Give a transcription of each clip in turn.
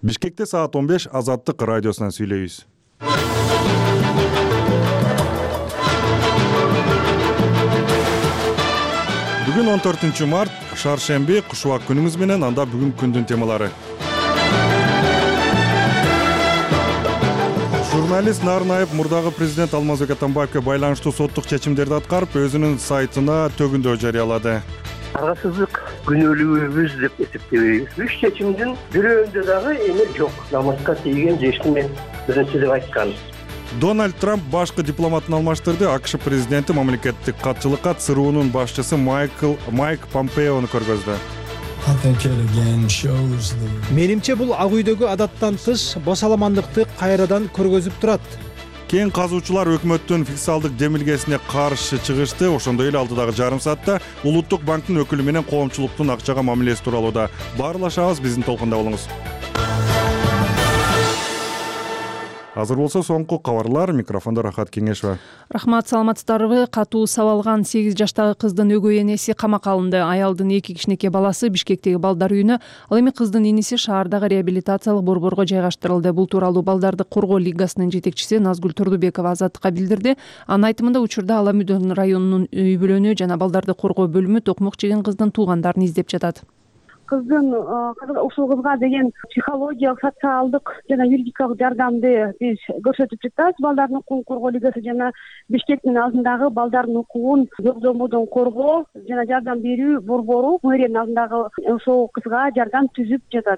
Бишкекте саат 15 Азаттык радиосунан сүйлөйбүз. Бүгүн 14 март, шаршемби, кушубак күнүңүз менен, анда бүгүнкү күндүн темалары. Журналист Нарнаев мурдагы президент Алмазбек Атамбаевге байланыштуу соттук чечимдерди аткарып, өзүнүн сайтына төгүндөө жарыялады. Аргасыздык күнөөлүүбүз деп эсептебейбиз. 3 чечимдин бирөөндө дагы эме жок. Намазга тийген же эчтеме беренче деп айткан. Дональд Трамп башкы дипломатын алмаштырды. АКШ президенти мамлекеттик катчылыкка ЦРУнун башчысы Майк Помпеону көргөздү. Менимче бул ак үйдөгү адаттан тыш бошаламандыкты кайрадан көргөзүп турат. Кен казуучулар өкмөттүн фискалдык демилгесине каршы чыгышты. Ошондой эле алдыдагы жарым саатта Улуттук банктын өкүлү менен коомчулуктун акчага мамилеси тууралуу да баарлашабыз. Биздин толкунда болуңуз. Азыр болсо соңку кабарлар. Микрофондо Рахат Кеңешова. Рахмат, саламатсыздарбы? Катуу сабалган 8 жаштагы кыздын өгөй энеси камакка алынды. Аялдын 2 кичинекей баласы Бишкектеги балдар үйүнө, ал эми кыздын иниси шаардагы реабилитациялык борборго жайгаштырылды. Бул тууралуу Балдарды коргоо лигасынын жетекчиси Назгүл Турдубекова Азаттыкка билдирди. Анын айтымында учурда Ала Мүдөн районунун үй бүлөнү жана балдарды коргоо бөлүмү токмок жеген кыздын туугандарын издеп жатат. Кыздын ушул кызга деген психологиялык, социалдык жана юридикалык жардамды биз көрсөтүп жатабыз. Балдардын укугун коргоо лигасы жана Бишкектин алдындагы балдардын укугун жокдомодон коргоо жана жардам берүү борбору мэриянын алдындагы ошол кызга жардам түзүп жатат.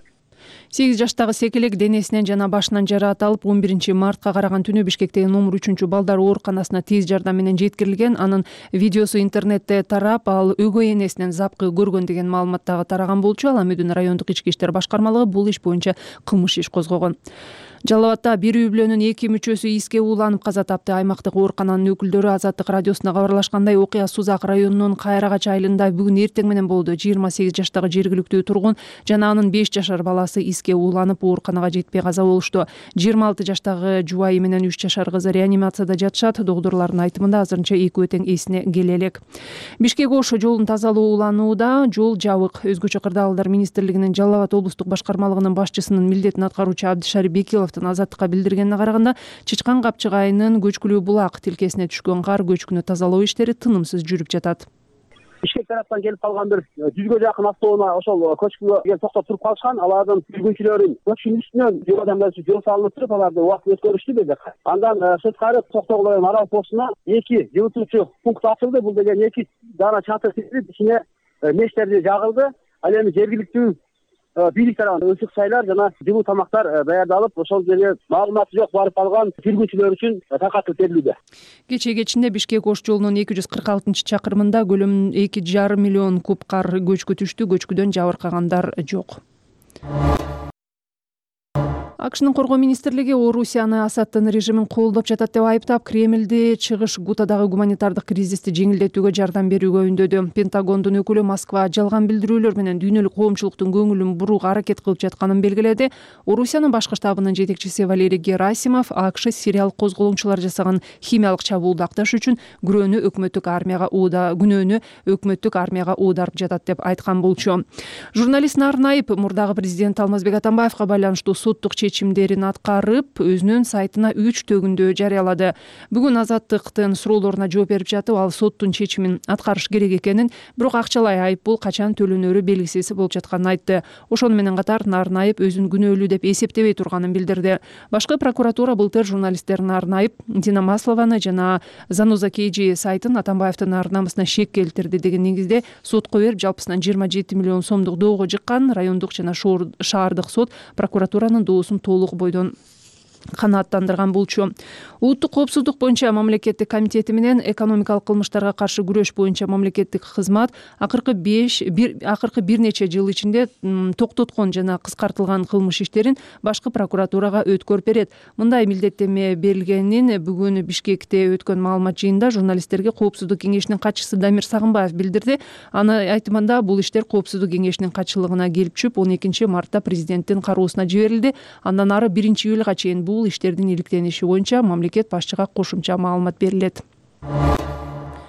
8 жаштагы секелек денесинен жана башынан жараат алып 11 мартка караган түнү Бишкектеги номер 3 балдар ооруканасына тез жардам менен жеткирилген. Анын видеосу интернетте тарап, ал өгөй энесинен запкы көргөн деген маалымат дагы тараган болчу. Ала Мүдөн райондук ички иштер башкармалыгы бул иш боюнча кылмыш иш козгогон. Жалал Абадта бир үй бүлөнүн 2 мүчөсү иске ууланып каза тапты. Аймактык оорукананын өкүлдөрү Азаттык радиосуна кабарлашкандай, окуя Сузак районунун Кайрагач айылында бүгүн эртең менен болду. 28 жаштагы жергиликтүү тургун жана анын 5 жашар баласы иске ууланып ооруканага жетпей каза болушту. 26 жаштагы жубайы менен 3 жашар кызы реанимацияда жатышат. Доктурлардын айтымында азырынча экөө тең эсине келе элек. Бишкек-Ош жолун тазалоо уланууда, жол жабык. Өзгөчө кырдаалдар министрлигинин Жалал Абад облустук башкармалыгынын башчысынын милдетин аткаруучу Абдишарип Бекилов Азаттыкка билдиргенине караганда, Чычкан Капчык айынын көчкүлүү булак тилкесине түшкөн кар көчкүнү тазалоо иштери тынымсыз жүрүп жатат. Бишкек тараптан келип калган бир 100гө жакын автоунаа ошол көчкүгө токтоп туруп калышкан. Алардын жүргүнчүлөрүн көчкүнүн үстүнөн жардам берүүчү жол салынып туруп, аларды убакыт өткөрүштү деди. Андан сырткары токтогулар арал постуна 2 жылытуучу пункт ачылды. Бул деген 2 дана чатыр тизилип, ичине мештерди жагылды. Ал эми жергиликтүү бийлик тарабынан ысык сайлар жана жылуу тамактар даярдалып, ошол жерге маалыматы жок барып калган жүргүнчүлөр үчүн такатып берилүүдө. Кечээ кечинде Бишкек-Ош жолунун 246-чакырымында көлөмү 2,5 миллион куб кар көчкү түштү. Көчкүдөн жабыркагандар жок. АКШнын коргоо министрлиги Орусияны Асаддын режимин колдоп жатат деп айыптап, Кремлди чыгыш Гутадагы гуманитардык кризисти жеңилдетүүгө жардам берүүгө үндөдү. Пентагондун өкүлү Москва жалган билдирүүлөр менен дүйнөлүк коомчулуктун көңүлүн бурууга аракет кылып жатканын белгиледи. Орусиянын башкы штабынын жетекчиси Валерий Герасимов АКШ Сириялык козголоңчулар жасаган химиялык чабуулду акташ үчүн күнөөнү өкмөттүк армияга оодарып жатат деп айткан болчу. Журналист Нарнаев мурдагы президент Алмазбек Атамбаевга байланыштуу соттук чечимдерин аткарып, өзүнүн сайтына 3 төгүндө жарыялады. Бүгүн Азаттыктын суроолоруна жооп берип жатып, ал соттун чечимин аткарыш керек экенин, бирок акчалай айыппул качан төлөнөрү белгисиз болуп жатканын айтты. Ошону менен катар Нарнаев өзүн күнөөлүү деп эсептебей турганын билдирди. Башкы прокуратура былтыр журналисттер Нарнаев, Дина Маслованы жана Заноза KG сайтын Атамбаевдин ар намысына шек келтирди деген негизде сотко берип, жалпысынан 27 миллион сомдук доого жыккан. Райондук жана шаардык сот прокуратуранын доосун толук бойдон канааттандырган болчу. Улуттук коопсуздук боюнча мамлекеттик комитети менен экономикалык кылмыштарга каршы күрөш боюнча мамлекеттик кызмат акыркы бир нече жыл ичинде токтоткон жана кыскартылган кылмыш иштерин башкы прокуратурага өткөрүп берет. Мындай милдеттеме берилгенин бүгүн Бишкекте өткөн маалымат жыйынында журналисттерге Коопсуздук кеңешинин катчысы Дамир Сагынбаев билдирди. Анын айтымында бул иштер Коопсуздук кеңешинин катчылыгына келип чүп 12 мартта президенттин кароосуна жиберилди. Андан ары 1-июлга чейин бул иштердин иликтениши боюнча мамлекет башчыга кошумча маалымат берилет.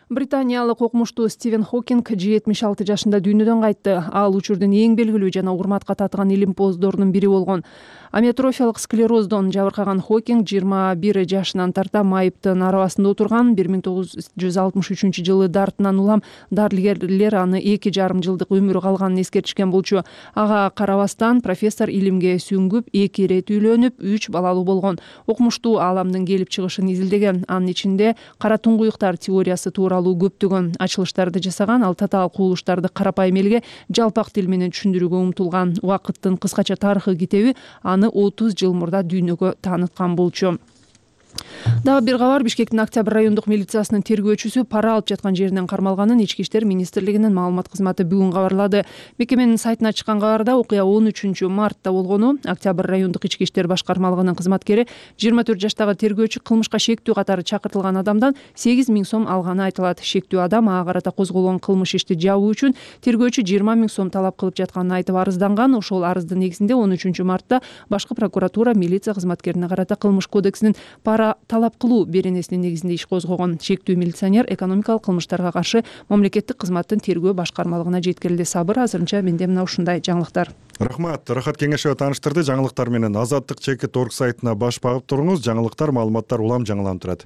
Британиялык окумуштуу Стивен Хокинг 76 жашында дүйнөдөн кайтты. Ал учурдун эң белгилүү жана урматка татыган илимпоздорунун бири болгон. Амиотрофиялык склероздон жабыркаган Хокинг 21 жашынан тарта майыптын арабасында отурган. 1963 жылы дартынан улам дарыгерлер аны 2,5 жылдык өмүрү калганын эскертишкен болчу. Ага карабастан профессор илимге сүңгүп, 2 ирет үйлөнүп, 3 балалуу болгон. Окумуштуу ааламдын келип чыгышын изилдеген. Анын ичинде кара туңгуюктар теориясы тууралуу көптөгөн ачылыштарды жасаган. Ал татаал кубулуштарды карапайым элге жалпак тил менен түшүндүрүүгө умтулган. Убакыттын кыскача тарыхы китеби аны 30 жыл мурда дүйнөгө тааныткан болчу. Дагы бир кабар. Бишкектин Октябрь райондук милициясынын тергөөчүсү пара алып жаткан жеринен кармалганын Ички иштер министрлигинин маалымат кызматы бүгүн кабарлады. Мекеменин сайтына чыккан кабарда окуя 13 мартта болгону. Октябрь райондук Ички иштер башкармалыгынын кызматкери 24 жаштагы тергөөчү кылмышка шектүү катары чакыртылган адамдан 8 000 сом алганы айтылат. Шектүү адам ага карата козголгон кылмыш ишти жабуу үчүн тергөөчү 20 000 сом талап кылып жатканын айтып арызданган. Ошол арыздын негизинде 13 мартта башкы прокуратура милиция кызматкерине карата кылмыш кодексинин пара талап кылуу беренесинин негизинде иш козгогон. Шектүү милиционер экономикалык кылмыштарга каршы мамлекеттик кызматтын тергөө башкармалыгына жеткирилди. Сабыр, азырынча менде мына ушундай жаңылыктар. Рахмат. Рахат Кеңешева тааныштырды. Жаңылыктар менен Азаттык Чекит.org сайтына баш багып туруңуз. Жаңылыктар, маалыматтар улам жаңыланып турат.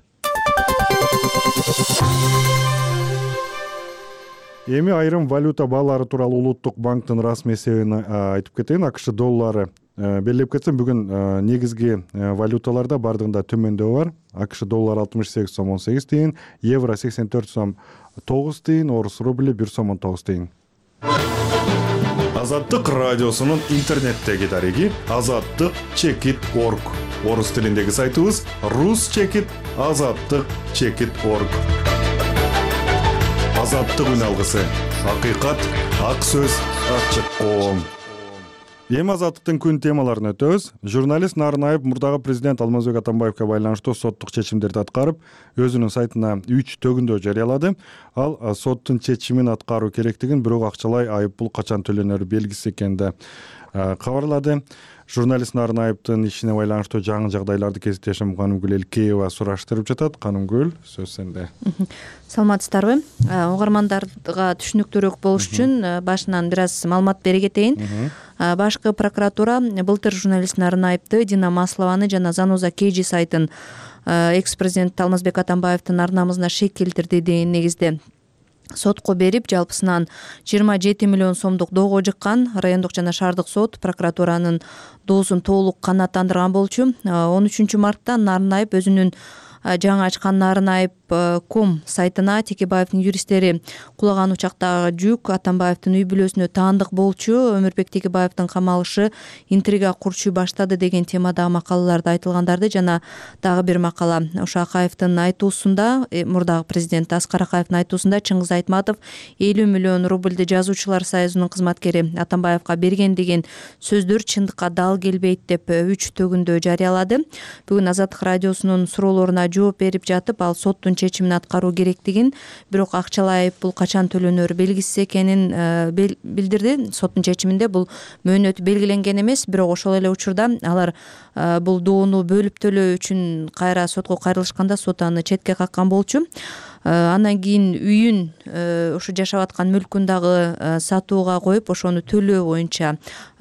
Эми айрым валюта баалары тууралуу Улуттук банктын расмий эсебин айтып кетейин. АКШ доллары белгилеп кетсем, бүгүн негизги валюталарда бардыгында төмөндөбү бар. АКШ доллары 68 сом 18 тиын, евро 84 сом 9 тиын, орус рубли 1 сом 19 тиын. Азаттык радиосунун интернеттеги дареги Азаттык Чекит.org. Орус тилиндеги сайтыбыз ruschekit.azаттык.chekit.org. Азаттык үн алгысы. Акыйкат, ак сөз, ачык коом. Эми Азаттыктын күн темаларын өтөбүз. Журналист Нарынаев мурдагы президент Алмазбек Атамбаевга байланыштуу соттук чечимдерди аткарып, өзүнүн сайтына 3 төгүндө жарыялады. Ал соттун чечимин аткаруу керектигин, бирок акчалай айыппул качан төлөнөрү белгисиз экенин кабарлады. Журналист Нарынаевдин ишине байланыштуу жаңы жагдайларды кесиптешим Канымгүл Элкеева сураштырып жатат. Канымгүл, сөз сенде. Саламатсыздарбы? Угармандарга түшүнүктүүрөөк болуш үчүн башынан бир аз маалымат бере кетейин. Башкы прокуратура былтыр журналист Нарынаевди, Дина Маслованы жана Зануза KG сайтын экс-президент Алмазбек Атамбаевдин ар намысына шек келтирди деген негизде сотко берип, жалпысынан 27 миллион сомдук доого жыккан. Райондук жана шаардык сот прокуратуранын доосун толук канааттандырган болчу. 13 мартта Нарынаев өзүнүн жаңы ачкан Нарынаев.com сайтына Текебаевдин юристтери кулаган учактагы жүк Атамбаевдин үй бүлөсүнө таандык болчу, Өмүрбек Текебаевдин камалышы интрига курчуй баштады деген темадагы макалаларды айтылгандарды жана дагы бир макала. Ошо Акаевдин айтуусунда, мурдагы президент Аскар Акаевдин айтуусунда Чыңгыз Айтматов 50 миллион рубльди жазуучулар союзунун кызматкери Атамбаевга берген деген сөздөр чындыкка дал келбейт деп 3 төгүндө жарыялады. Бүгүн Азаттык радиосунун суроолоруна жооп берип жатып, ал соттун чечимин аткаруу керектигин, бирок акчалай айыппул качан төлөнөрү белгисиз экенин билдирди. Соттун чечиминде бул мөөнөт белгиленген эмес, бирок ошол эле учурда алар бул доону бөлүп төлөө үчүн кайра сотко кайрылышканда сот аны четке каккан болчу. Андан кийин үйүн, ошо жашап аткан мүлкүн дагы сатууга коюп, ошону төлөө боюнча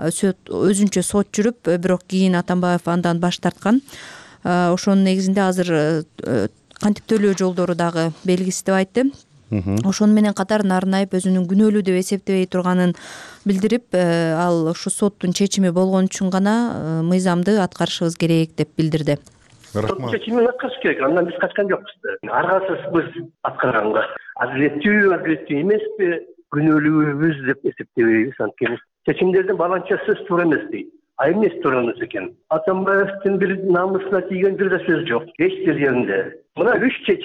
өзүнчө сот жүрүп, бирок кийин Атамбаев андан баш тарткан. Ошонун негизинде азыр кантип төлөө жолдору дагы белгисиз деп айтты. Ошону менен катар Нарынаев өзүнүн күнөөлүү деп эсептебей турганын билдирип, ал ушу соттун чечими болгон үчүн гана мыйзамды аткарышыбыз керек деп билдирди. Соттун чечимин аткарыш керек. Андан биз качкан жокпуз. Аргасызбыз аткарганга. Адилеттүү эмеспи, күнөөлүүбүз деп эсептебейбиз. Анткени чечимдердин баланчасы туура эмес дейт. Эмес турганыбыз экен. Атамбаевдин бир намысына тийген бир да сөз жок. Эч бир жеринде. Мына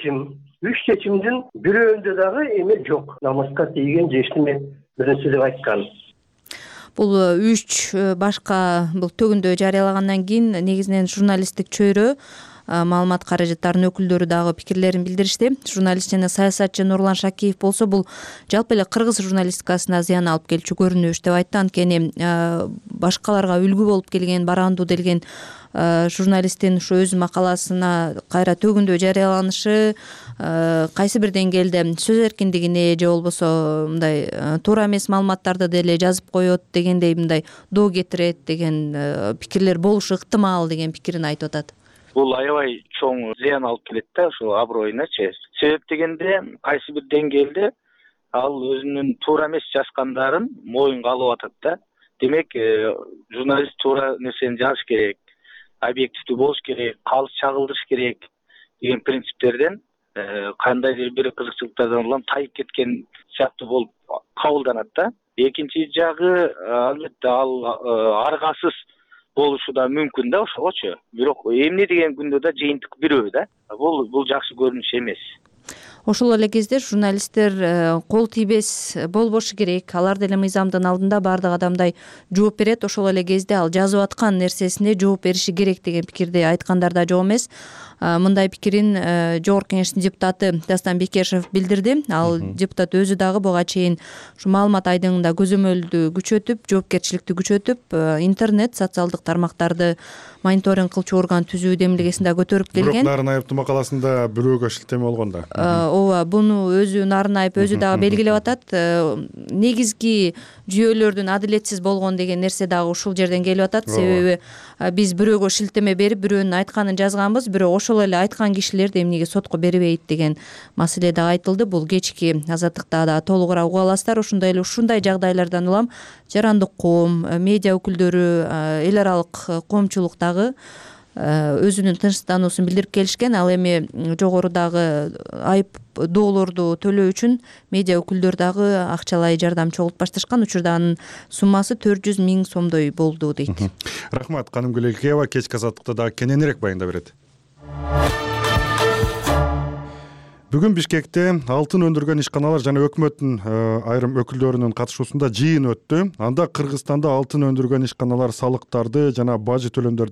3 чечимдин бирөөндө дагы эме жок. Намыска тийген же эчтеме нерсе деп айткан. Бул 3 башка бул төгүндө жарыялагандан кийин негизинен журналисттик чөйрө, маалымат каражаттарынын өкүлдөрү дагы пикирлерин билдиришти. Журналист жана саясатчы Нурлан Шакиев болсо бул жалпы эле кыргыз журналистикасына зыян алып келчү көрүнүш деп айтты. Анткени башкаларга үлгү болуп келген, барандуу делген журналисттин ушу өз макаласына кайра төгүндөө жарыяланышы кайсы бир деңгээлде сөз эркиндигине же болбосо мындай туура эмес маалыматтарды деле жазып коет дегендей мындай доо кетирет деген пикирлер болушу ыктымал деген пикирин айтып атат. Бул аябай чоң зыян алып келет да ошо аброюначы. Себеп дегенде кайсы бир деңгээлде ал өзүнүн туура эмес жазгандарын моюнга алып атат да. Демек, журналист туура нерсени жазыш керек, объективдүү болуш керек, калыс чагылдырыш керек деген принциптерден кандайдыр бир кызыкчылыктардан улам тайып кеткен сыяктуу болуп кабылданат да. Экинчи жагы албетте ал аргасыз болушу да мүмкүн да ошогочу. Бирок эмне деген күндө да жыйынтык бирөө да. Бул жакшы көрүнүш эмес. Ошол эле кезде журналисттер кол тийбес болбошу керек. Алар деле мыйзамдын алдында баардык адамдай жооп берет. Ошол эле кезде ал жазып аткан нерсесине жооп бериши керек деген пикирди айткандар да жок эмес. Мындай пикирин Жогорку Кеңештин депутаты Дастан Бекешев билдирди. Ал депутат өзү дагы буга чейин ушу маалымат айдыңында көзөмөлдү күчөтүп, жоопкерчиликти күчөтүп, интернет, социалдык тармактарды мониторинг кылчу орган түзүү демилгесин да көтөрүп келген. Бирок Нарынаевдин макаласында бирөөгө шилтеме болгон да. Ооба, буну өзү Нарынаев өзү дагы белгилеп атат. Негизги жүйөлөрдүн адилетсиз болгон деген нерсе дагы ушул жерден келип атат. Себеби биз бирөөгө шилтеме берип, бирөөнүн айтканын жазганбыз, бирок ошол эле айткан кишилер эмнеге сотко бербейт деген маселе дагы айтылды. Бул кечки Азаттыкта да толугураак уга аласыздар. Ошондой эле ушундай жагдайлардан улам жарандык коом, медиа өкүлдөрү, эл аралык коомчулуктагы өзүнүн тынчсыздануусун билдирип келишкен. Ал эми жогорудагы айып доолорду төлөө үчүн медиа өкүлдөр дагы акчалай жардам чогултуп башташкан. Учурда анын суммасы 400 000 сомдой болду дейт. Рахмат, Канымгүл Элкеева кечки Азаттыкта дагы кененирээк баяндап берет. Бүгүн Бишкекте алтын өндүргөн ишканалар жана өкмөттүн айрым өкүлдөрүнүн катышуусунда жыйын өттү. Анда Кыргызстанда алтын өндүргөн ишканалар салыктарды жана бажы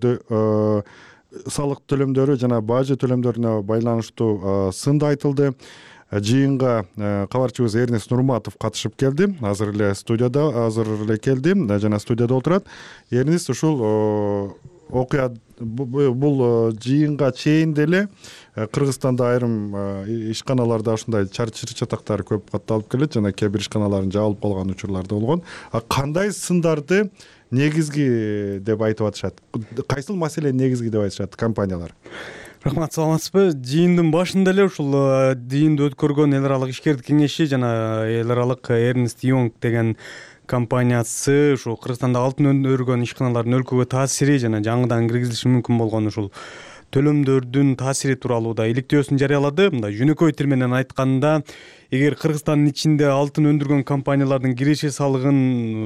төлөмдөрүнө байланыштуу сында айтылды. Жыйынга кабарчыбыз Эрнест Нурматов катышып келди. Азыр эле келди жана студияда отурат. Эрнест, ушул окуя бул жыйынга чейин деле Кыргызстанда айрым ишканаларда ушундай чыр-чатактар көп катталып келет жана кээ бир ишканаларын жабылып калган учурлар да болгон. Кандай сындарды негизги деп айтып атышат? Кайсыл маселе негизги деп айтышат компаниялар? Рахмат, саламатсызбы? Жыйындын башында эле ушул жыйынды өткөргөн эл аралык ишкерлик кеңеши жана эл аралык Эрнест Йонг деген компаниясы ушу Кыргызстанда алтын өндүргөн ишканалардын өлкөгө таасири жана жаңыдан киргизилиши мүмкүн болгон ушул төлөмдөрдүн таасири тууралуу да иликтөөсүн жарыялады. Мындай жөнөкөй тил менен айтканда, эгер Кыргызстандын ичинде алтын өндүргөн компаниялардын киреше салыгын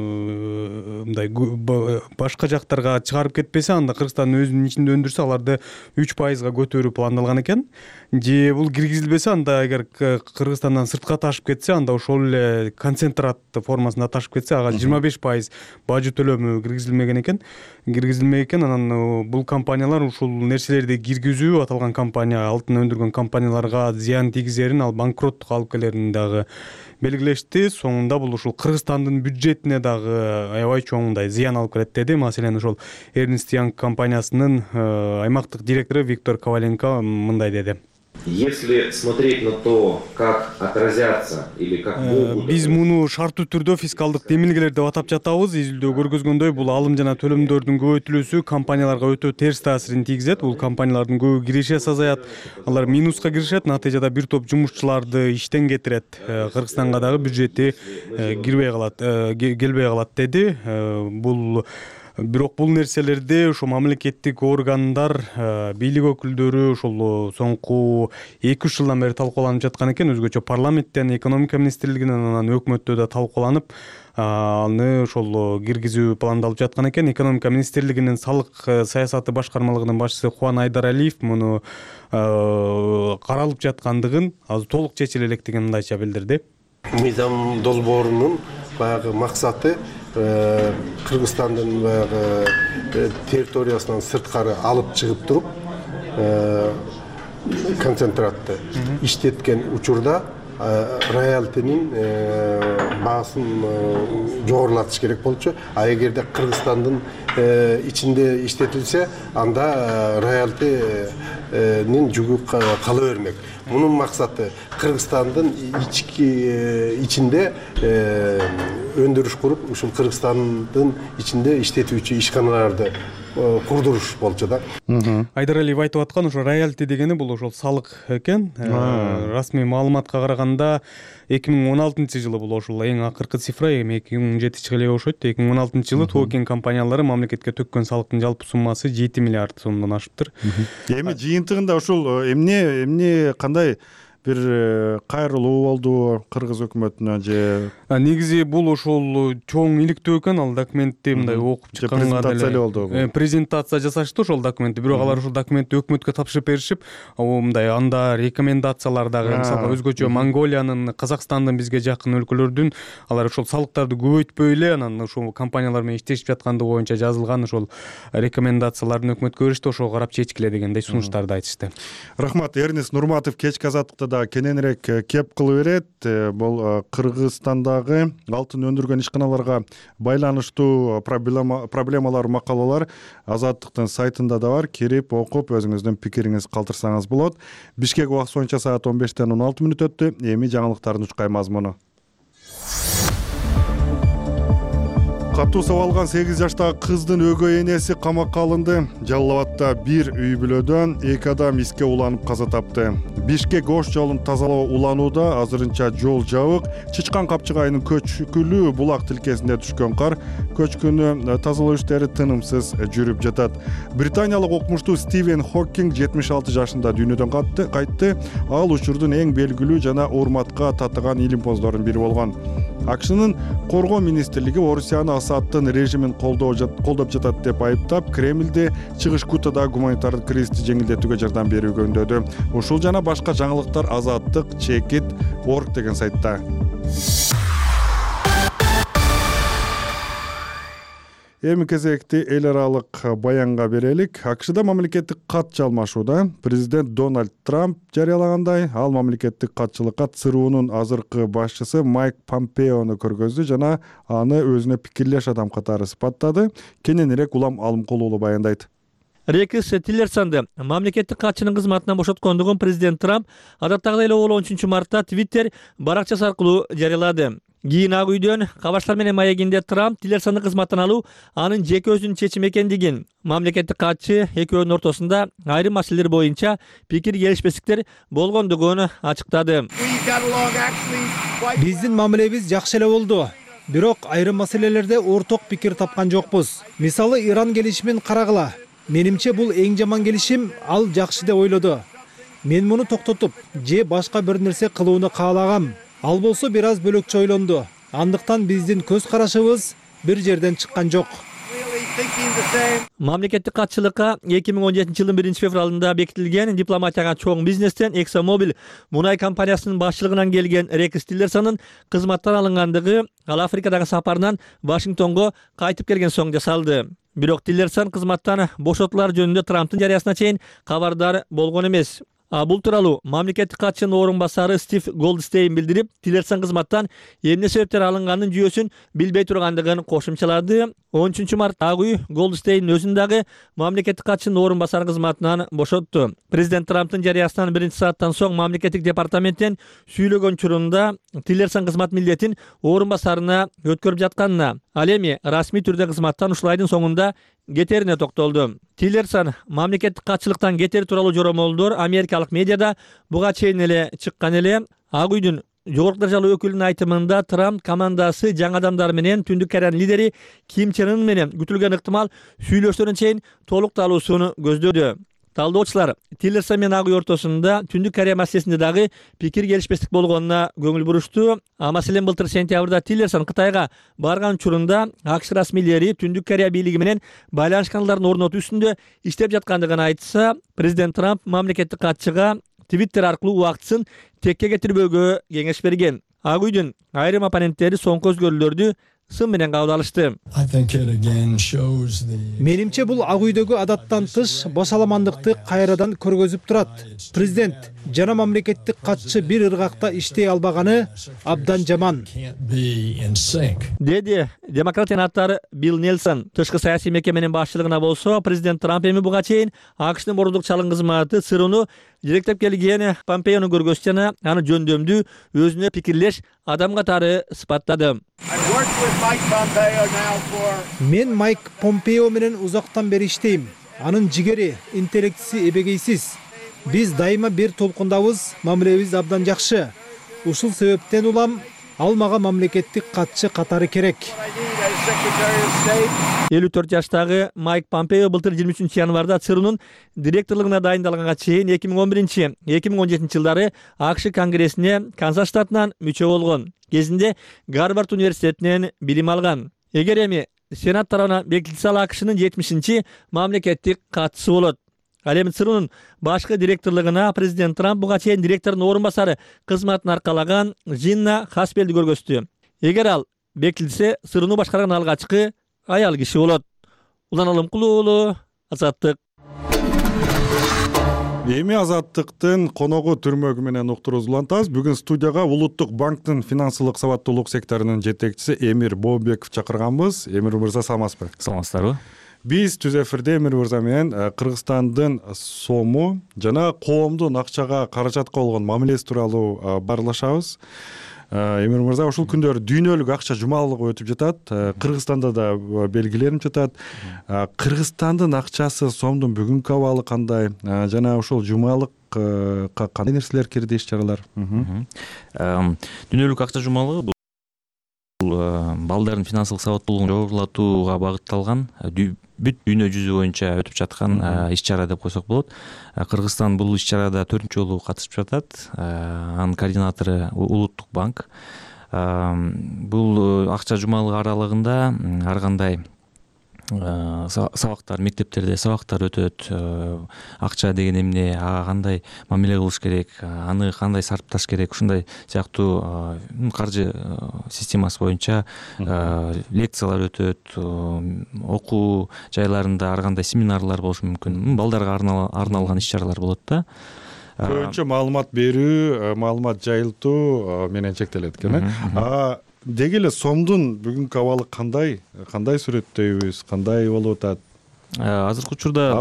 мындай башка жактарга чыгарып кетпесе, анда Кыргызстандын өзүнүн ичинде өндүрсө, аларды 3%га көтөрүү пландалган экен. Же бул киргизилбесе, анда эгер Кыргызстандан сыртка ташып кетсе, анда ошол эле концентрат формасында ташып кетсе, ага 25% бажы төлөмү киргизилмек экен. Анан бул компаниялар ушул нерселерди киргизүү, аталган компания алтын өндүргөн компанияларга зыян тийгизерин, ал банкроттукка алып келерин дагы белгилешти. Соңунда бул ушул Кыргызстандын бюджетине дагы аябай чоң зыян алып келет деди. Маселен, ошол Эрнест Йонг компаниясынын аймактык директору Виктор Коваленко мындай деди. Если смотреть на то, как отразятся или как могут... Биз муну шарттуу түрдө фискалдык демилгелер деп атап жатабыз. Изилдөө көргөзгөндөй, бул алым жана төлөмдөрдүн көбөйтүлүүсү компанияларга өтө терс таасирин тийгизет. Бул компаниялардын көбү киреше азаят, алар минуска киришет, натыйжада бир топ жумушчуларды иштен кетирет. Кыргызстанга дагы бюджети келбей калат деди. Бирок бул нерселерди ошо мамлекеттик органдар, бийлик өкүлдөрү ошол соңку 2-3 жылдан бери талкууланып жаткан экен. Өзгөчө парламенттен, экономика министрлигинен, анан өкмөттө да талкууланып, аны ошол киргизүү пландалып жаткан экен. Экономика министрлигинин салык саясаты башкармалыгынын башчысы Хуан Айдаралиев муну каралып жаткандыгын, азыр толук чечиле электигин мындайча билдирди. Мыйзам долбоорунун баягы максаты Кыргызстандын баягы территориясынан сырткары алып чыгып туруп концентратты иштеткен учурда роялтинин баасын жогорулатыш керек болчу. А эгерде Кыргызстандын ичинде иштетилсе, анда роялтинин жүгү кала бермек. Мунун максаты Кыргызстандын ичинде өндүрүш куруп, ушул Кыргызстандын ичинде иштетүүчү ишканаларды курдуруш болчу да. Айдар Алиев айтып аткан ошо роялти дегени бул ошол салык экен. Расмий маалыматка караганда 2016-жылы бул ошол эң акыркы цифра, эми 2017 эле окшойт. 2016-жылы токен компаниялары мамлекетке төккөн салыктын жалпы суммасы 7 миллиард сомдон ашыптыр. Эми жыйынтыгында ушул эмне кандай бир кайрылуу болду кыргыз өкмөтүнө же? Негизи бул ошол чоң иликтөө экен, ал документти мындай окуп чыкканга презентация эле болду. Презентация жасашты ошол документти, бирок алар ошол документти өкмөткө тапшырып беришип, мындай анда рекомендациялар дагы, мисалга өзгөчө Монголиянын, Казакстандын бизге жакын өлкөлөрдүн алар ошол салыктарды көбөйтпөй эле анан ошол компаниялар менен иштешип жаткандыгы боюнча жазылган ошол рекомендацияларын өкмөткө беришти, ошого карап чечкиле дегендей сунуштарды айтышты. Рахмат. Эрнис Нурматов кечки азаттыкта да кененирээк кеп кылып берет. Бул Кыргызстандагы алтын өндүргөн ишканаларга байланыштуу проблемалар, макалалар Азаттыктын сайтында да бар. Кирип окуп өзүңүздүн пикириңиз калтырсаңыз болот. Бишкек убакыты боюнча саат 15-тен 16 мүнөт өттү. Эми жаңылыктардын учкай мазмуну. Катуу сабалган 8 жаштагы кыздын өгөй энеси камакка алынды. Жалал Абадта бир үй бүлөдөн 2 адам иске уланып каза тапты. Бишкек Ош жолун тазалоо уланууда, азырынча жол жабык. Чычкан Капчыгайынын көчкүлүү булак тилкесинде түшкөн кар көчкүнү тазалоо иштери тынымсыз жүрүп жатат. Британиялык окумуштуу Стивен Хокинг 76 жашында дүйнөдөн кайтты. Ал учурдун эң белгилүү жана урматка татыган илимпоздорунун бири болгон. АКШнын коргоо министрлиги Орусияны Асадтын режимин колдоп жатат деп айыптап, Кремлди Чыгыш Гутада гуманитардык кризисти жеңилдетүүгө жардам берүүгө үндөдү. Ушул жана башка жаңылыктар Азаттык Чекит.org деген сайтта. Эми кезекти эл аралык баянга берелик. АКШда мамлекеттик катчы алмашууда. Президент Дональд Трамп жарыялагандай, ал мамлекеттик катчылыкка ЦРУнун азыркы башчысы Майк Помпеону көргөздү жана аны өзүнө пикирлеш адам катары сыпаттады. Кененирээк Улам Алымкул уулу баяндайт. Рекс Тиллерсонду мамлекеттик катчынын кызматынан бошоткондугун президент Трамп адаттагыдай эле 10 мартта Twitter баракчасы аркылуу жарыялады. Кийин Ак үйдөн кабарчылар менен маегинде Трамп Тиллерсонду кызматтан алуу анын жеке өзүнүн чечими экендигин, мамлекеттик катчы экөөнүн ортосунда айрым маселелер боюнча пикир келишпестиктер болгондугун ачыктады. Биздин мамилебиз жакшы эле болду. Бирок айрым маселелерде орток пикир тапкан жокпуз. Мисалы, Иран келишимин карагыла. Менимче бул эң жаман келишим, ал жакшы деп ойлоду. Мен муну токтотуп, же башка бир нерсе кылууну каалагам. Ал болсо бир аз бөлөкчө ойлонду. Андыктан биздин көз карашыбыз бир жерден чыккан жок. Мамлекеттик катчылыкка 2017 жылдын 1-февралында бекитилген дипломатияга чоң бизнестен ExxonMobil мунай компаниясынын башчылыгынан келген Рекс Тиллерсонун кызматтан алынгандыгы ал Африкадагы сапарынан Вашингтонго кайтып келген соң жасалды. Бирок Тиллерсон кызматтан бошотулар жөнүндө Трамптын жарыясына чейин кабардар болгон эмес. Бул тууралуу мамлекеттик катчынын орун басары Стив Голдстейн билдирип, Тиллерсон кызматтан эмне себептер алынганын жүйөсүн билбей тургандыгын кошумчалады. 13 мартта Ак үй Голдстейн өзүн дагы мамлекеттик катчынын орун басары кызматынан бошотту. Президент Трамптын жарыясынан 1-сааттан соң мамлекеттик департаменттен сүйлөгөн учурунда Тиллерсон кызмат милдетин орун басарына өткөрүп жатканына, ал эми расмий түрдө кызматтан ушул айдын соңунда кетерине токтолду. Тиллерсон мамлекеттик катчылыктан кетери тууралуу жоромолдор америкалык медиада буга чейин эле чыккан эле. Ак үйдүн жогорку даражалуу өкүлүнүн айтымында Трамп командасы жаңы адамдар менен Түндүк Кореянын лидери Ким Чен Ын менен күтүлгөн ыктымал сүйлөшүүлөрүн чейин толукталуусун көздөдү. Талдоочулар Тиллерсон менен Ак үй ортосунда Түндүк Корея маселесинде дагы пикир келишпестик болгонуна көңүл бурушту. Маселен былтыр сентябрда Тиллерсон Кытайга барган учурунда АКШ расмийлери Түндүк Корея бийлиги менен байланыш каналдарын орнотуу үстүндө иштеп жаткандыгын айтса, президент Трамп мамлекеттик катчыга Twitter аркылуу убактысын текке кетирбөөгө кеңеш берген. Ак үйдүн айрым оппоненттери соңку өзгөрүүлөрдү сын менен кабыл алышты. Менимче бул Ак үйдөгү адаттан тыш бошаламандыкты кайрадан көргөзүп турат. Президент жана мамлекеттик катчы бир ыргакта иштей албаганы абдан жаман, деди демократиянын аттары Билл Нельсон. Тышкы саясий мекеменин башчылыгына болсо, президент Трамп эми буга чейин АКШнын мурдук чалым кызматы ЦРУну жетектеп келген Помпеону көргөзүп жана аны жөндөмдүү өзүнө пикирлеш адам катары сыпаттады. Мен Майк Помпео менен узактан бери иштейм. Анын жигери, интеллектиси эбегейсиз. Биз дайыма бир толкундабыз, мамилебиз абдан жакшы. Ушул себептен улам ал мага мамлекеттик катчы катары керек. 54 жаштагы Майк Помпео былтыр 23 январда ЦРУнун директорлугуна дайындалганга чейин 2011-2017 жылдары АКШ Конгрессине Канзас штатынан мүчө болгон. Кезинде Гарвард университетинен билим алган. Эгер эми Сенат тарабынан бекитилсе, АКШнын 70-чи мамлекеттик катчысы болот. Ал эми ЦРУнун башкы директорлугуна президент Трамп буга чейин директордун орун басары кызматын аркалаган Джинна Хаспелди көргөздү. Эгер ал бекитилсе, ЦРУну башкарган алгачкы аял киши болот. Улан Алымкул уулу, Азаттык. Эми Азаттыктын коногу түрмөгү менен уктуруубуз улантабыз. Бүгүн студияга Улуттук банктын финансылык сабаттуулук секторунун жетекчиси Эмир Бообеков чакырганбыз. Эмир мырза, саламатсызбы? Саламатсыздарбы? Биз түз эфирде Эмир мырза менен Кыргызстандын сому жана коомдун акчага, каражатка болгон мамилеси тууралуу баарлашабыз. Эмир мырза, ушул күндөрү дүйнөлүк акча жумалуулугу өтүп жатат. Кыргызстанда да белгиленип жатат. Кыргызстандын акчасы, сомдун бүгүнкү абалы кандай? Жана ушул жумалык кандай нерселер кирди, иш-чаралар? Дүйнөлүк акча жумалыгы бул балдардын финансылык сабаттуулугун жогорулатууга багытталган, бүт дүйнө жүзү боюнча өтүп жаткан иш-чара деп койсок болот. Кыргызстан бул иш-чарада 4-чү жолу катышып жатат. Анын координатору Улуттук банк. Бул акча жумалыгы аралыгында ар кандай сабактар, мектептерде сабактар өтөт. Акча деген эмне, ага кандай мамиле кылыш керек, аны кандай сарпташ керек, ушундай сыяктуу каржы системасы боюнча лекциялар өтөт. Окуу жайларында ар кандай семинарлар болушу мүмкүн. Балдарга арналган иш-чаралар болот да. Көбүнчө маалымат берүү, маалымат жайылтуу менен чектелет экен. Деги эле сомдун бүгүнкү абалы кандай сүрөттөйбүз, кандай болуп атат? Азыркы учурда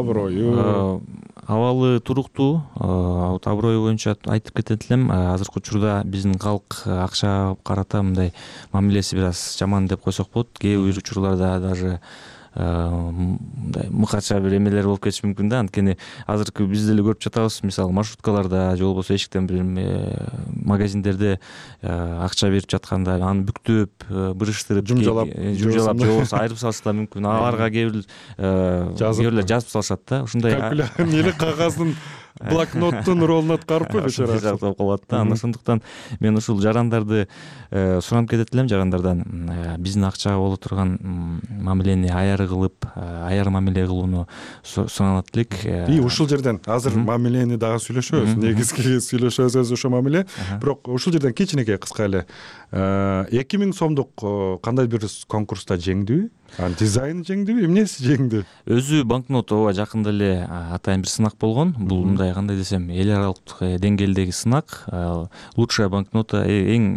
абалы туруктуу, аброю боюнча айтып кетет элем. Азыркы учурда биздин калк акча карата мындай мамилеси бир аз жаман деп койсок болот. Кээ бир учурларда даже мындай мыкача бир эмелер болуп кетиши мүмкүн да. Анткени азыркы биз деле көрүп жатабыз, мисалы маршруткаларда же болбосо эшиктен бир магазиндерде акча берип жатканда аны бүктөп, бырыштырып, жумжалап же болбосо айырып салышы да мүмкүн. Аларга кээ бирлер жазып салышат да. Ушундай эле кагаздын блокноттун ролун аткарыппы бечара жактап калат да. Ошондуктан мен ушул жарандарды суранып кетет элем, жарандардан биздин акчага боло турган мамилени аяр кылып, аяр мамиле кылууну суранат элек. Ушул жерден азыр мамилени дагы сүйлөшөбүз. Негизги сүйлөшөбүз ошо мамиле. Бирок ушул жерден кичинекей кыска эле 2000 сомдук кандай бир конкурста жеңдиби? Дизайн жеңдиби, эмнеси жеңди? Өзү банкнот ооба жакында эле атайын бир сынак болгон. Бул мындай кандай десем, эл аралык деңгээлдеги сынак. Лучшая банкнота эң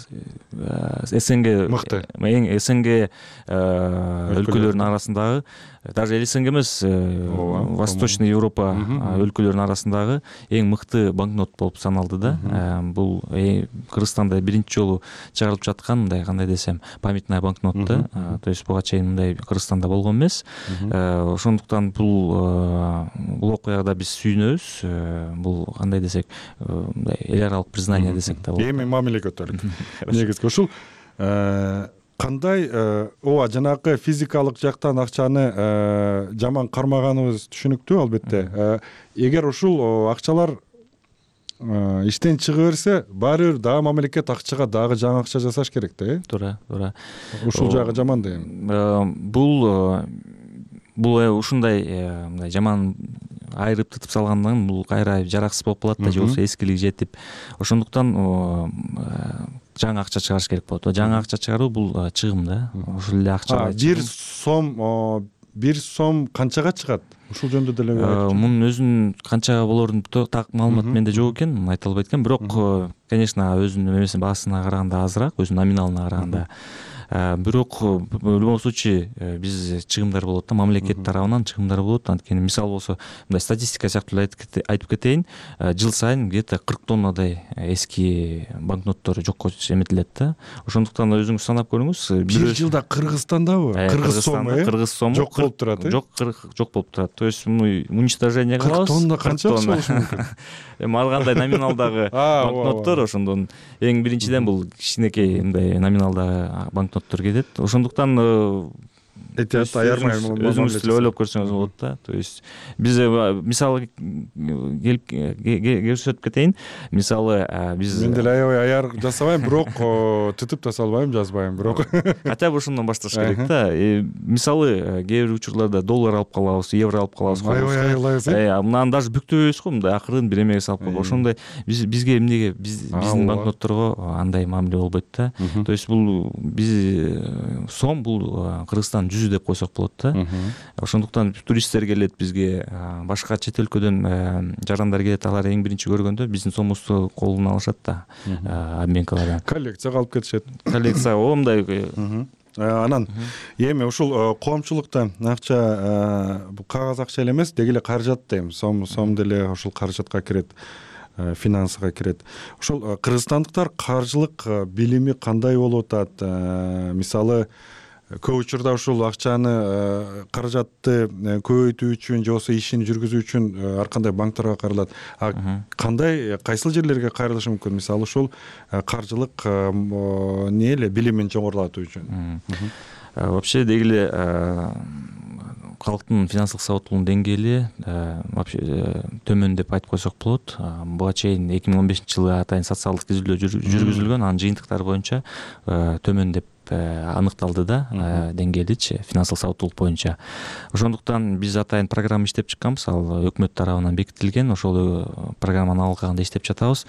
СНГ мыкты, эң СНГ өлкөлөрүнүн арасындагы, даже эл СНГ эмес, Восточный Европа өлкөлөрүнүн арасындагы эң мыкты банкнот болуп саналды да. Бул Кыргызстанда биринчи жолу чыгарылып жаткан мындай кандай десем, памятная банкнот да. То есть буга чейин мындай Кыргызстанда болгон эмес. Ошондуктан бул окуяда биз сүйүнөбүз. Бул кандай десек, мындай эл аралык признание десек да болот. Эми мамиле көтөрүлдү. Негизги ушул кандай ооба жанагы физикалык жактан акчаны жаман кармаганыбыз түшүнүктүү албетте. Эгер ушул акчалар иштен чыга берсе, баары бир дагы мамлекет акчага дагы жаңы акча жасаш керек да, Туура. Ушул жагы жаман да эми. Бул ушундай жаман айырып тытып салгандан бул кайра жараксыз болуп калат да, же болбосо эскилиги жетип. Ошондуктан жаңы акча чыгарыш керек болот. Жаңы акча чыгаруу бул чыгым да. Ушул эле акча. Бир сом 1 сом канчага чыгат? Ушул жөнүндө деле мунун өзүнүн канчага болорун так маалымат менде жок экен, айта албайт экенм. Бирок, конечно, өзүнүн эмесине баасына караганда азыраак, өзүнүн номиналына караганда. Бирок в любом случае биз чыгымдар болот да, мамлекет тарабынан чыгымдар болот. Анткени мисалы болсо, мындай статистика сыяктуу айтып кетейин, жыл сайын где-то 40 тоннадай эски банкноттор жокко эметилет да. Ошондуктан өзүңүз санап көрүңүз. Бир жылда Кыргызстандабы? Кыргыз сому жок болуп турат. Жок болуп турат. То есть уничтожение кылабыз. 40 тонна канча болушу мүмкүн? Эми ар кандай номиналдагы банкноттор, ошондон эң биринчиден бул кичинекей мындай номиналдагы банкноттор кетет. Ошондуктан өзүңүз деле ойлоп көрсөңүз болот да. То есть биз мисалы көрсөтүп кетейин. Мисалы биз мен деле аябай аяр жасабайм, бирок түтүп да салбайм, жазбайм, бирок хотя бы ошондон башташ керек да. Мисалы кээ бир учурларда доллар алып калабыз, евро алып калабыз. Мынаны даже бүктөбөйбүз го, мындай акырын бир эмеге салып коюп. Ошондой бизге эмнеге биздин банкнотторго андай мамиле болбойт да. То есть бул биз сом бул Кыргызстан жүзү деп койсок болот да. Ошондуктан туристтер келет бизге, башка чет өлкөдөн жарандар келет, алар эң биринчи көргөндө биздин сомубузду колуна алышат да, обменкалардан. Коллекцияга алып кетишет. Коллекция мындай. Анан эми ушул коомчулукта акча, бул кагаз акча эле эмес, деги эле каражат дейм. Сом деле ушул каражатка кирет, финансыга кирет. Ошол кыргызстандыктар каржылык билими кандай болуп атат? Мисалы көп учурда ушул акчаны, каражатты көбөйтүү үчүн же болбосо ишин жүргүзүү үчүн ар кандай банктарга кайрылат. Кандай, кайсыл жерлерге кайрылышы мүмкүн? Мисалы ушул каржылык билимин чоңорлатуу үчүн. Вообще деги эле калктын финансылык сабаттуулугунун деңгээли вообще төмөн деп айтып койсок болот. Буга чейин 2015-жылы атайын социалдык изилдөө жүргүзүлгөн, анын жыйынтыктары боюнча төмөн деп аныкталды да, деңгээличи финансылык сабаттуулук боюнча. Ошондуктан биз атайын программа иштеп чыкканбыз, ал өкмөт тарабынан бекитилген. Ошол программаны алганда иштеп жатабыз.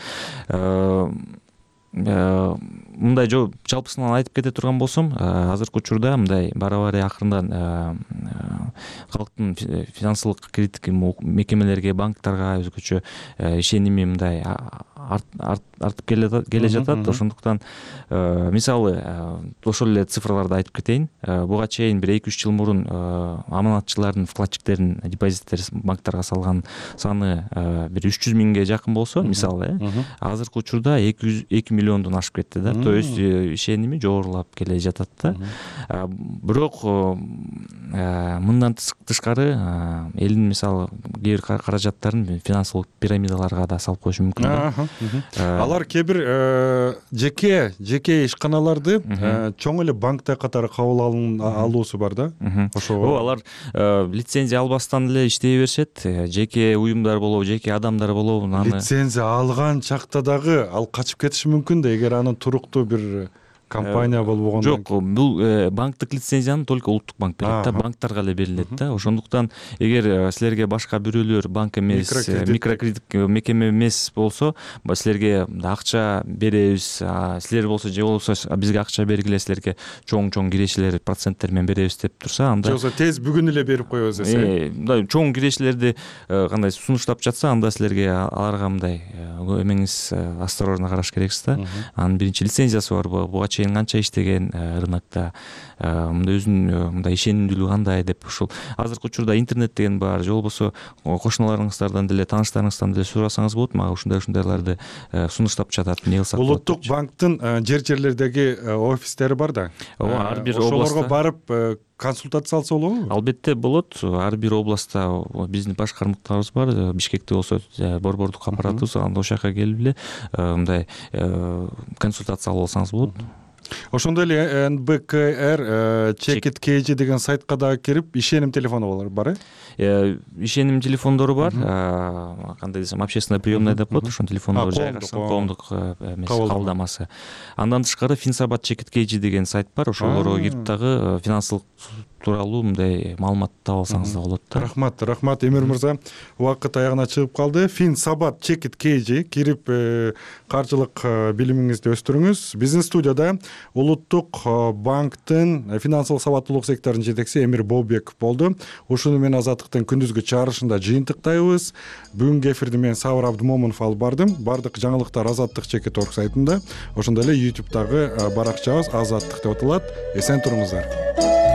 Мындай жалпысынан айтып кете турган болсом, азыркы учурда мындай бара-бара акырындан калктын финансылык кредиттик мекемелерге, банктарга өзгөчө ишеними мындай артып келе жатат. Ошондуктан мисалы ошол эле цифрларды айтып кетейин. Буга чейин бир 2-3 жыл мурун аманатчылардын, вкладчиктердин депозиттери банктарга салган саны бир 300 миңге жакын болсо, мисалы, азыркы учурда 2 миллиондон ашып кетти да. То есть ишеними жогорулап келе жатат да. Бирок мындан тышкары элдин мисалы кээ бир каражаттарын финансылык пирамидаларга да салып коюшу мүмкүн да. Алар кээ бир жеке ишканаларды чоң эле банктар катары кабыл алуусу бар да. Ошого алар лицензия албастан эле иштей беришет. Жеке уюмдар болобу, жеке адамдар болобу, лицензия алган чакта дагы ал качып кетиши мүмкүн да, эгер анын туруктуу бир компания болбогондон. Жок, бул банктык лицензияны только улуттук банк берет да, банктарга эле берилет да. Ошондуктан эгер силерге башка бирөөлөр банк эмес, микрокредит мекеме эмес болсо, силерге акча беребиз, силер болсо же болсо бизге акча бергиле, силерге чоң кирешелер проценттер менен беребиз деп турса, анда же болсо тез бүгүн эле берип коебуз десе. Мындай чоң кирешелерди кандай сунуштап жатса, анда силерге аларга мындай эмеңиз осторожно караш керексиз да. Анын биринчи лицензиясы бар. Буга канча иштеген рынокто, мындай өзүнүн мындай ишенимдүүлүгү кандай деп, ушул азыркы учурда интернет деген бар, же болбосо кошуналарыңыздардан деле, тааныштарыңыздан деле сурасаңыз болот. Мага ушундайларды сунуштап жатат, эмне кылсак болот. Улуттук банктын жерлердеги офистери бар да. Ар бир областта ошолорго барып консультация алса болобу? Албетте болот. Ар бир областта биздин башкармаларыбыз бар. Бишкекте болсо борбордук аппаратыбыз, анда ошол жака келип эле мындай консультация алып алсаңыз болот. Ошондой эле НБКР Check It KG деген сайтка дагы кирип, ишеним телефону бар, ишеним телефондору бар. Кандай десем, общественная приемная деп коет, ошон телефондору жайгашкан, коомдук кабылдамасы. Андан тышкары Финсабат Check It KG деген сайт бар. Ошолорго кирип дагы финансылык тууралуу мындай маалымат таап алсаңыз да болот да. Рахмат Эмир мырза, убакыт аягына чыгып калды. Фин Сабат Чекит KG кирип каржылык билимиңизди өстүрүңүз. Биздин студияда Улуттук банктын финансылык сабаттуулук секторунун жетекчиси Эмир Бообеков болду. Ушуну менен Азаттыктын күндүзгү чыгарышында жыйынтыктайбыз. Бүгүнкү эфирди мен Сабыр Абдымомунов алып бардым. Бардык жаңылыктар Азаттык Чекит.org сайтында, ошондой эле YouTube'дагы баракчабыз Азаттык деп аталат. Эсен туруңуздар.